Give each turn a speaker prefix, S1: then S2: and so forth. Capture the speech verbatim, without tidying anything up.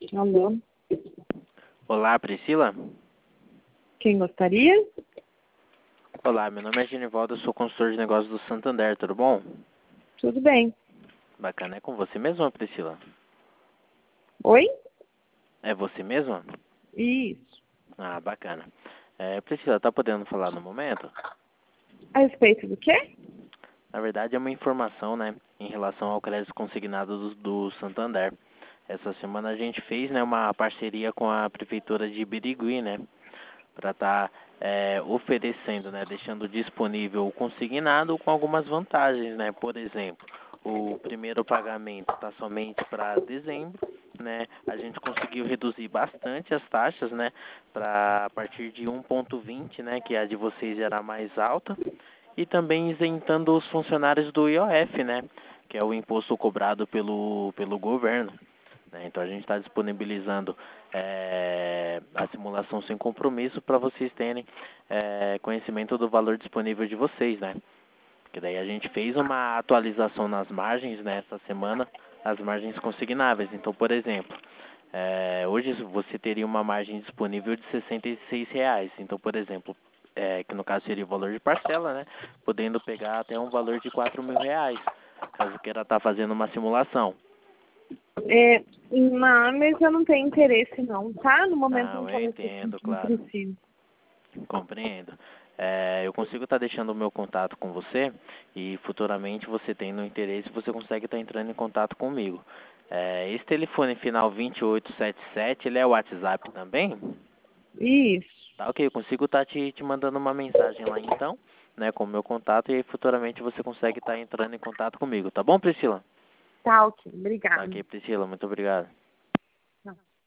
S1: Alô,
S2: Olá, Priscila.
S1: quem gostaria?
S2: Olá, meu nome é Genivaldo, eu sou consultor de negócios do Santander, tudo bom?
S1: Tudo bem.
S2: Bacana, é com você mesma, Priscila?
S1: Oi?
S2: É você mesma?
S1: Isso.
S2: Ah, bacana. É, Priscila, tá podendo falar no momento?
S1: A respeito do quê?
S2: Na verdade, é uma informação, né, em relação ao crédito consignado do, do Santander. Essa semana a gente fez, né, uma parceria com a Prefeitura de Birigui, né, para estar oferecendo, né, deixando disponível o consignado com algumas vantagens, né, por exemplo, o primeiro pagamento está somente para dezembro, né, a gente conseguiu reduzir bastante as taxas, né, para a partir de um ponto vinte, né, que a de vocês era mais alta, e também isentando os funcionários do I O F, né, que é o imposto cobrado pelo, pelo governo. Né? Então a gente está disponibilizando é, a simulação sem compromisso para vocês terem é, conhecimento do valor disponível de vocês, né? Que daí a gente fez uma atualização nas margens nessa semana, as margens consignáveis. Então, por exemplo, é, hoje você teria uma margem disponível de sessenta e seis reais. Então, por exemplo, é, que no caso seria o valor de parcela, né? Podendo pegar até um valor de quatro mil reais, caso queira estar fazendo uma simulação.
S1: É, mas eu não tenho interesse não, tá? No momento
S2: Não,
S1: não
S2: eu
S1: estou
S2: entendo,
S1: necessitando,
S2: claro.
S1: preciso.
S2: Compreendo. É, eu consigo estar deixando o meu contato com você e futuramente você tendo interesse, você consegue estar entrando em contato comigo. É, esse telefone final vinte e oito setenta e sete, ele é o WhatsApp também?
S1: Isso.
S2: Tá, ok, eu consigo estar te, te mandando uma mensagem lá então, né, com o meu contato e aí futuramente você consegue estar entrando em contato comigo. Tá bom, Priscila?
S1: Tá, ok.
S2: Tá
S1: Obrigada.
S2: ok, Priscila, muito obrigado.